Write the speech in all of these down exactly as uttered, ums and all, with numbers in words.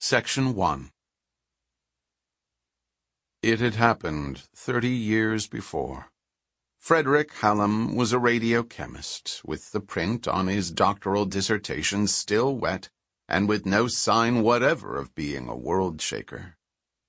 Section one. It had happened thirty years before. Frederick Hallam was a radiochemist, with the print on his doctoral dissertation still wet and with no sign whatever of being a world shaker.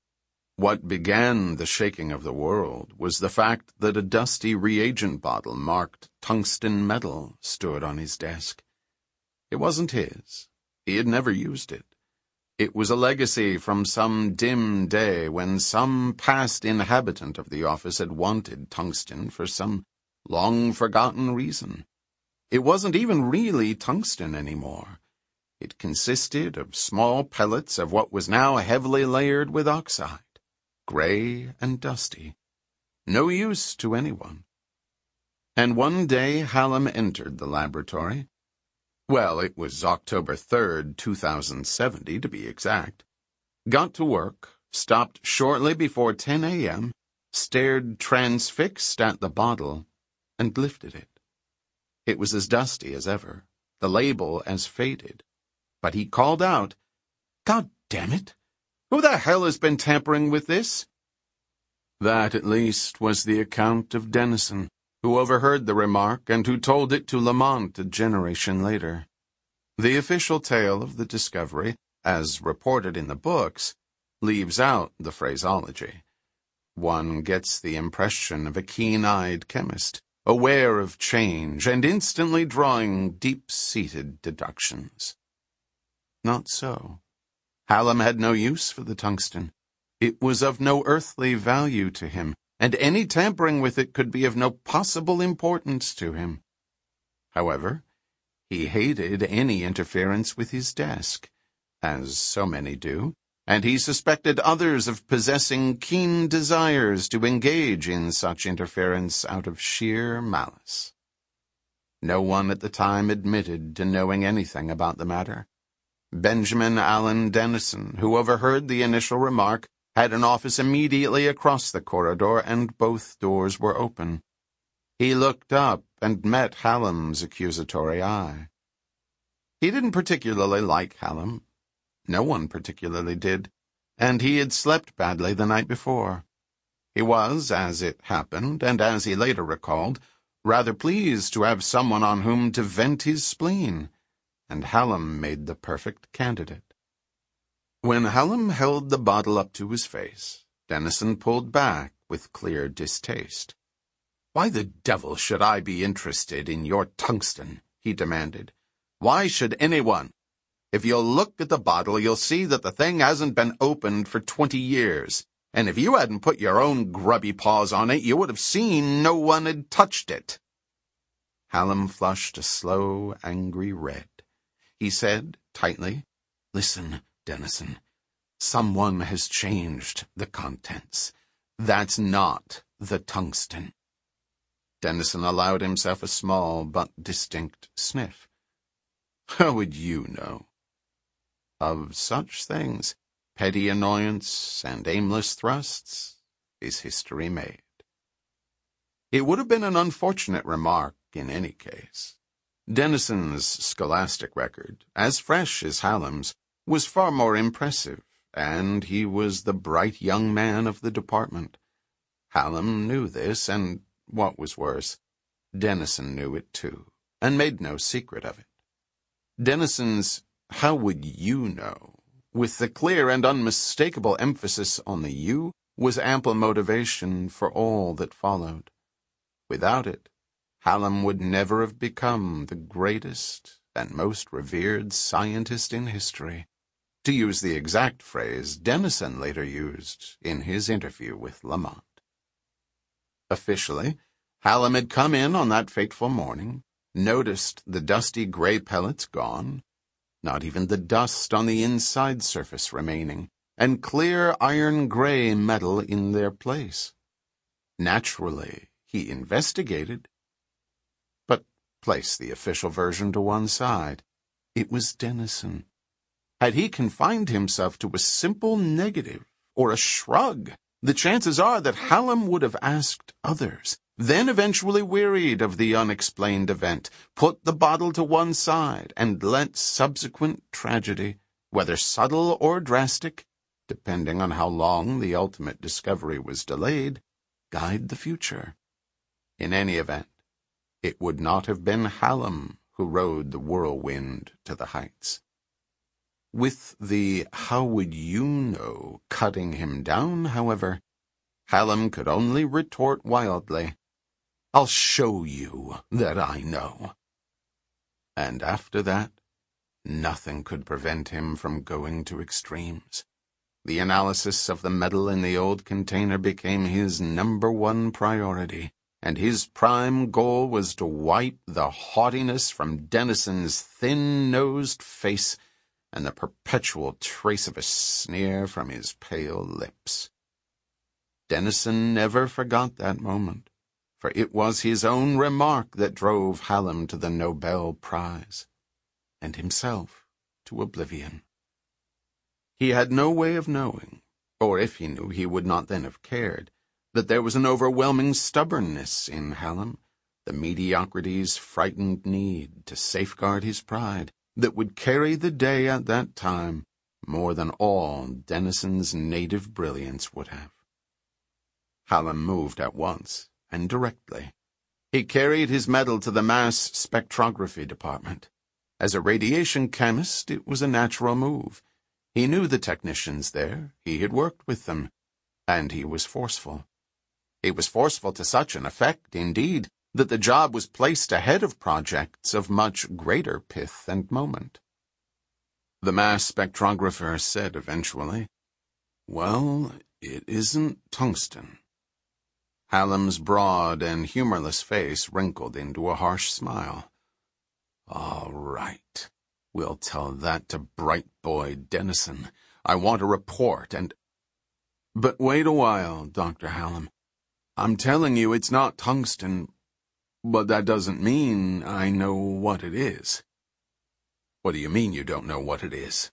What began the shaking of the world was the fact that a dusty reagent bottle marked tungsten metal stood on his desk. It wasn't his. He had never used it. It was a legacy from some dim day when some past inhabitant of the office had wanted tungsten for some long-forgotten reason. It wasn't even really tungsten anymore. It consisted of small pellets of what was now heavily layered with oxide, gray and dusty. No use to anyone. And one day Hallam entered the laboratory. Well, it was October third, two thousand seventy, to be exact. Got to work, stopped shortly before ten a.m., stared transfixed at the bottle, and lifted it. It was as dusty as ever, the label as faded. But he called out, "God damn it! Who the hell has been tampering with this?" That, at least, was the account of Dennison, who overheard the remark and who told it to Lamont a generation later. The official tale of the discovery, as reported in the books, leaves out the phraseology. One gets the impression of a keen-eyed chemist, aware of change and instantly drawing deep-seated deductions. Not so. Hallam had no use for the tungsten. It was of no earthly value to him, and any tampering with it could be of no possible importance to him. However, he hated any interference with his desk, as so many do, and he suspected others of possessing keen desires to engage in such interference out of sheer malice. No one at the time admitted to knowing anything about the matter. Benjamin Allen Dennison, who overheard the initial remark, had an office immediately across the corridor, and both doors were open. He looked up and met Hallam's accusatory eye. He didn't particularly like Hallam. No one particularly did, and he had slept badly the night before. He was, as it happened, and as he later recalled, rather pleased to have someone on whom to vent his spleen, and Hallam made the perfect candidate. When Hallam held the bottle up to his face, Dennison pulled back with clear distaste. "Why the devil should I be interested in your tungsten?" he demanded. "Why should anyone? If you'll look at the bottle, you'll see that the thing hasn't been opened for twenty years, and if you hadn't put your own grubby paws on it, you would have seen no one had touched it." Hallam flushed a slow, angry red. He said, tightly, "Listen, Dennison, someone has changed the contents. That's not the tungsten." Dennison allowed himself a small but distinct sniff. "How would you know?" Of such things, petty annoyance and aimless thrusts, is history made. It would have been an unfortunate remark in any case. Dennison's scholastic record, as fresh as Hallam's, was far more impressive, and he was the bright young man of the department. Hallam knew this, and, what was worse, Dennison knew it too, and made no secret of it. Dennison's "how would you know," with the clear and unmistakable emphasis on the you, was ample motivation for all that followed. Without it, Hallam would never have become the greatest and most revered scientist in history, to use the exact phrase Dennison later used in his interview with Lamont. Officially, Hallam had come in on that fateful morning, noticed the dusty gray pellets gone, not even the dust on the inside surface remaining, and clear iron-gray metal in their place. Naturally, he investigated. But place the official version to one side. It was Dennison. Had he confined himself to a simple negative or a shrug, the chances are that Hallam would have asked others, then eventually wearied of the unexplained event, put the bottle to one side, and let subsequent tragedy whether subtle or drastic, depending on how long the ultimate discovery was delayed, guide the future. In any event, it would not have been Hallam who rode the whirlwind to the heights. With the "how would you know" cutting him down, however, Hallam could only retort wildly, "I'll show you that I know." And after that, nothing could prevent him from going to extremes. The analysis of the metal in the old container became his number one priority, and his prime goal was to wipe the haughtiness from Dennison's thin-nosed face and the perpetual trace of a sneer from his pale lips. Dennison never forgot that moment, for it was his own remark that drove Hallam to the Nobel Prize, and himself to oblivion. He had no way of knowing, or if he knew he would not then have cared, that there was an overwhelming stubbornness in Hallam, the mediocrity's frightened need to safeguard his pride, that would carry the day at that time more than all Dennison's native brilliance would have. Hallam moved at once and directly. He carried his medal to the mass spectrography department. As a radiation chemist, it was a natural move. He knew the technicians there, he had worked with them, and he was forceful. He was forceful to such an effect, indeed, that the job was placed ahead of projects of much greater pith and moment. The mass spectrographer said eventually, "Well, it isn't tungsten." Hallam's broad and humorless face wrinkled into a harsh smile. "All right. We'll tell that to bright boy Dennison. I want a report and—" "But wait a while, Doctor Hallam. I'm telling you it's not tungsten, but that doesn't mean I know what it is." "What do you mean you don't know what it is?"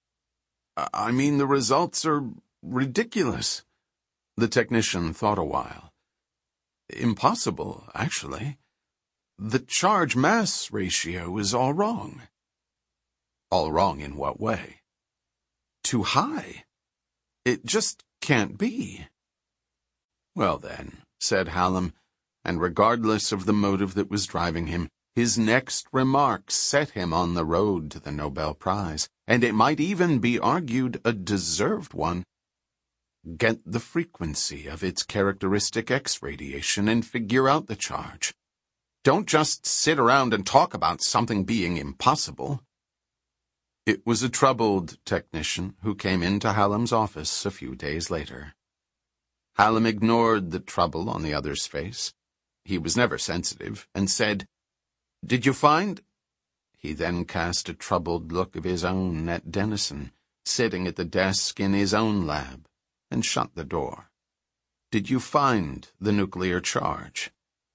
"I mean the results are ridiculous." The technician thought a while. "Impossible, actually. The charge-mass ratio is all wrong." "All wrong in what way?" "Too high. It just can't be." "Well then," said Hallam, and regardless of the motive that was driving him, his next remark set him on the road to the Nobel Prize, and it might even be argued a deserved one. Get the frequency of its characteristic X radiation and figure out the charge. Don't just sit around and talk about something being impossible. It was a troubled technician who came into Hallam's office a few days later. Hallam ignored the trouble on the other's face. He was never sensitive, and said, "Did you find—" He then cast a troubled look of his own at Dennison, sitting at the desk in his own lab, and shut the door. "Did you find the nuclear charge?"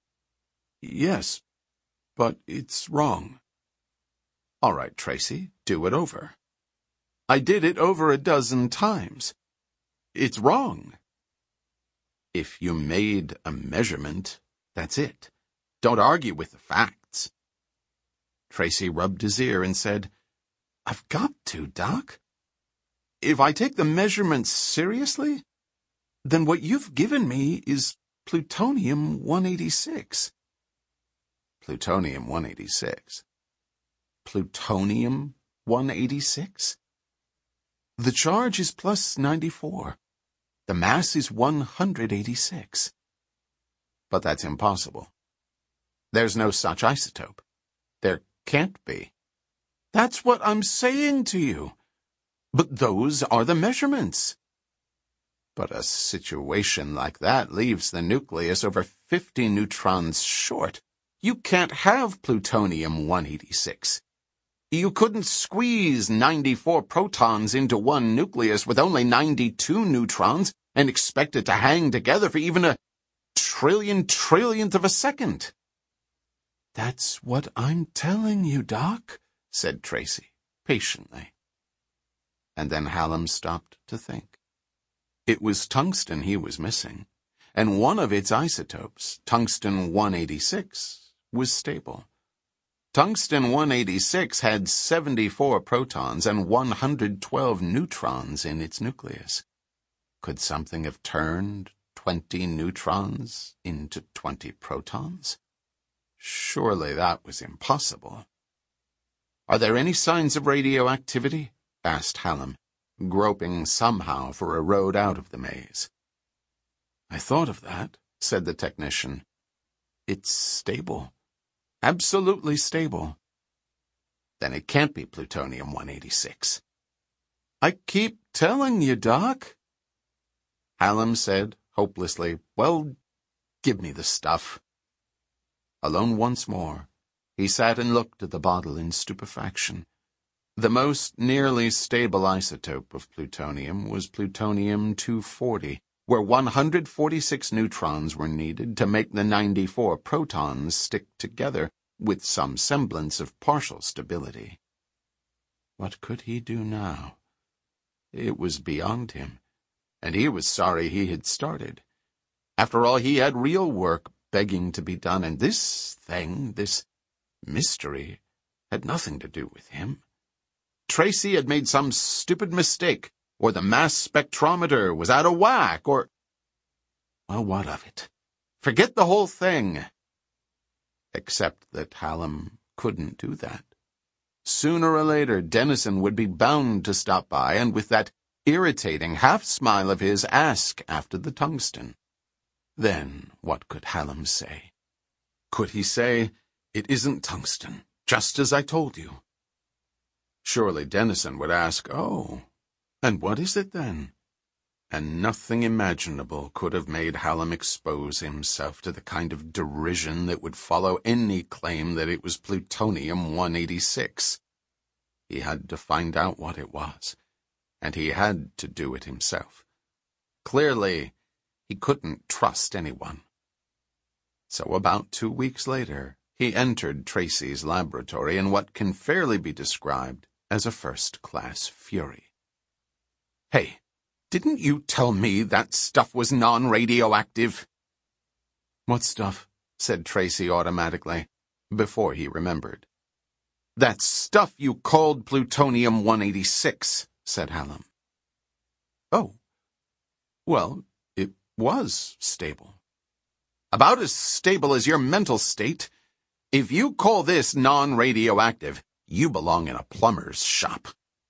"Yes, but it's wrong." "All right, Tracy, do it over." "I did it over a dozen times. It's wrong." "If you made a measurement, that's it. Don't argue with the facts." Tracy rubbed his ear and said, "I've got to, Doc. If I take the measurements seriously, then what you've given me is plutonium one eighty-six. Plutonium one eighty-six. Plutonium one eighty-six? The charge is plus ninety-four. The mass is one hundred eighty-six. But that's impossible. There's no such isotope. There can't be. That's what I'm saying to you. But those are the measurements. But a situation like that leaves the nucleus over fifty neutrons short. You can't have plutonium one eighty-six. You couldn't squeeze ninety-four protons into one nucleus with only ninety-two neutrons and expect it to hang together for even a trillion trillionth of a second." "That's what I'm telling you, Doc," said Tracy, patiently. And then Hallam stopped to think. It was tungsten he was missing, and one of its isotopes, tungsten one eighty-six, was stable. Tungsten one eighty-six had seventy-four protons and one hundred twelve neutrons in its nucleus. Could something have turned twenty neutrons into twenty protons? Surely that was impossible. "Are there any signs of radioactivity?" asked Hallam, groping somehow for a road out of the maze. "I thought of that," said the technician. "It's stable. Absolutely stable." "Then it can't be plutonium one eighty-six. "I keep telling you, Doc." Hallam said, hopelessly, "Well, give me the stuff." Alone once more, he sat and looked at the bottle in stupefaction. The most nearly stable isotope of plutonium was plutonium two forty, where one hundred forty-six neutrons were needed to make the ninety-four protons stick together with some semblance of partial stability. What could he do now? It was beyond him, and he was sorry he had started. After all, he had real work begging to be done, and this thing, this mystery, had nothing to do with him. Tracy had made some stupid mistake, or the mass spectrometer was out of whack, or... Well, what of it? Forget the whole thing. Except that Hallam couldn't do that. Sooner or later, Dennison would be bound to stop by, and with that irritating half-smile of his, ask after the tungsten. Then what could Hallam say? Could he say, "It isn't tungsten, just as I told you"? Surely Dennison would ask, "Oh, and what is it then?" And nothing imaginable could have made Hallam expose himself to the kind of derision that would follow any claim that it was plutonium one eighty-six. He had to find out what it was, and he had to do it himself. Clearly, he couldn't trust anyone. So about two weeks later, he entered Tracy's laboratory in what can fairly be described as a first-class fury. "Hey, didn't you tell me that stuff was non-radioactive?" "What stuff?" said Tracy automatically, before he remembered. "That stuff you called plutonium one eighty-six, said Hallam. "Oh, well, it was stable. About as stable as your mental state. If you call this non-radioactive, you belong in a plumber's shop."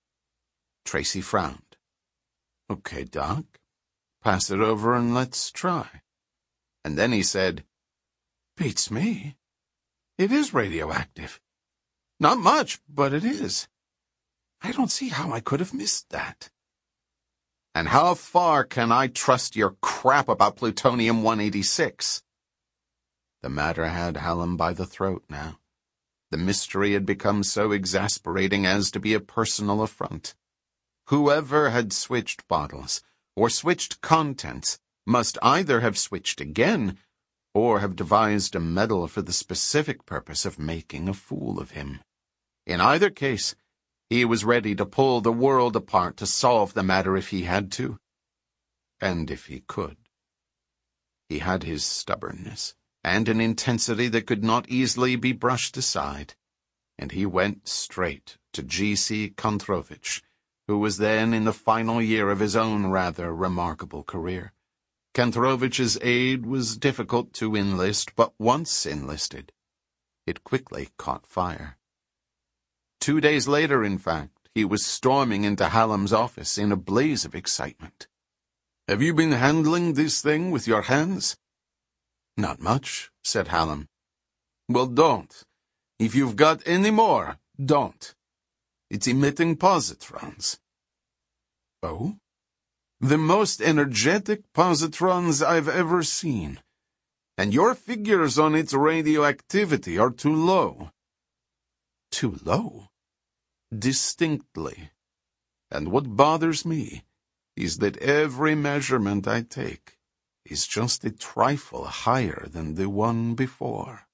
Tracy frowned. "Okay, Doc, pass it over and let's try." And then he said, "Beats me. It is radioactive. Not much, but it is. I don't see how I could have missed that." "And how far can I trust your crap about plutonium one eighty-six? The matter had Hallam by the throat now. The mystery had become so exasperating as to be a personal affront. Whoever had switched bottles, or switched contents, must either have switched again, or have devised a medal for the specific purpose of making a fool of him. In either case, he was ready to pull the world apart to solve the matter if he had to, and if he could. He had his stubbornness, and an intensity that could not easily be brushed aside, and he went straight to G C Kantrovich, who was then in the final year of his own rather remarkable career. Kantrovich's aid was difficult to enlist, but once enlisted, it quickly caught fire. Two days later, in fact, he was storming into Hallam's office in a blaze of excitement. "Have you been handling this thing with your hands?" "Not much," said Hallam. "Well, don't. If you've got any more, don't. It's emitting positrons." "Oh?" "The most energetic positrons I've ever seen. And your figures on its radioactivity are too low." "Too low?" "Distinctly. And what bothers me is that every measurement I take is just a trifle higher than the one before."